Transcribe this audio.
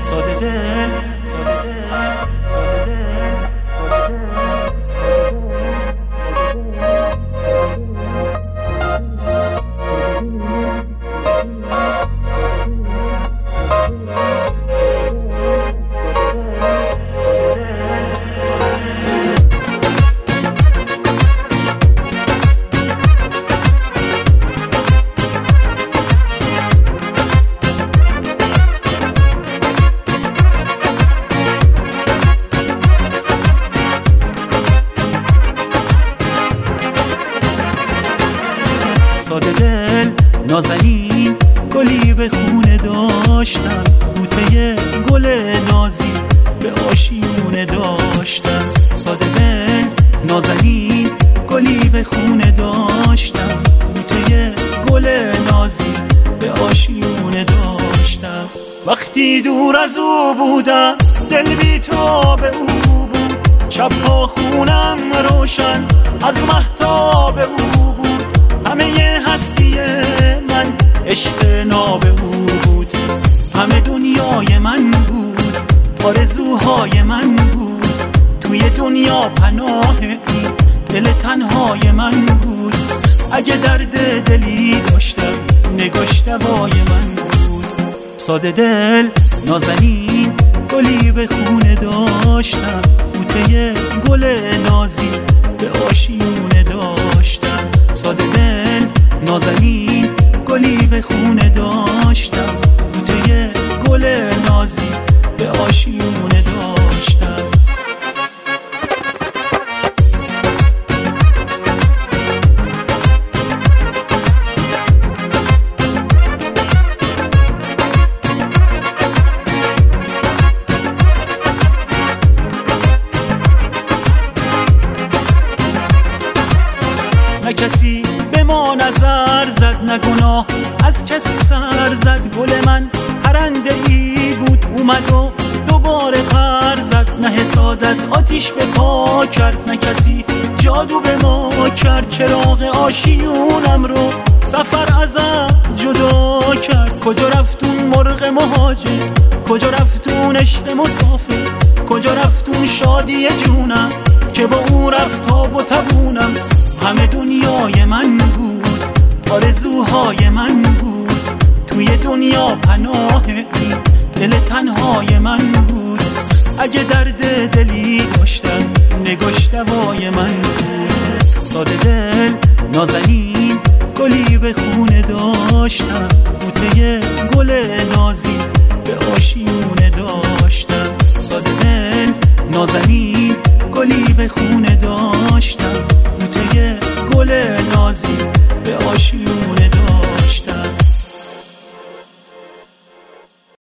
ساده دل، ساده دل، ساده دل. ساده دل نازنین گلی به خونه داشتم، بوته گل نازی به آشیونه داشتم. ساده دل نازنین گلی به خونه داشتم، بوته گل نازی به آشیونه داشتم. وقتی دور از او بودم دل بی تاب او بود، شبها خونم روشن از مهتاب او بود. همه هستی من عشق ناب او بود، همه دنیای من بود، آرزوهای من بود. توی دنیا پناه این دل تنهای من بود. اگه درد دلی داشتم نگاش دوای من بود. ساده دل نازنین گلی به خونه داشتم، بوته گل نازی به آشیونه داشتم. ساده دل نازنین گلی به خونه داشتم، بوته گل نازی به آشیونه داشتم. نه کسی به ما نظر زد، نه گناه از کسی سر زد. گل من پرنده ای بود اومد و دوباره پر زد. نه حسادت آتیش به پا کرد، نه کسی جادو به ما کرد. چراغ آشیونم رو سفر ازم جدا کرد. کجا رفتون مرغ مهاجر، کجا رفتون عشق مسافر، کجا رفتون شادی جونم که با او رفتاب و تبونم. همه دنیای من بود، آرزوهای من بود. توی دنیا پناه این دل تنهای من بود. اگه درد دلی داشتم نگاش دوای من بود. ساده دل نازنین گلی به خونه داشتم، بوته گل نازی به آشیونه داشتم. ساده دل نازنین گلی به خونه داشتم.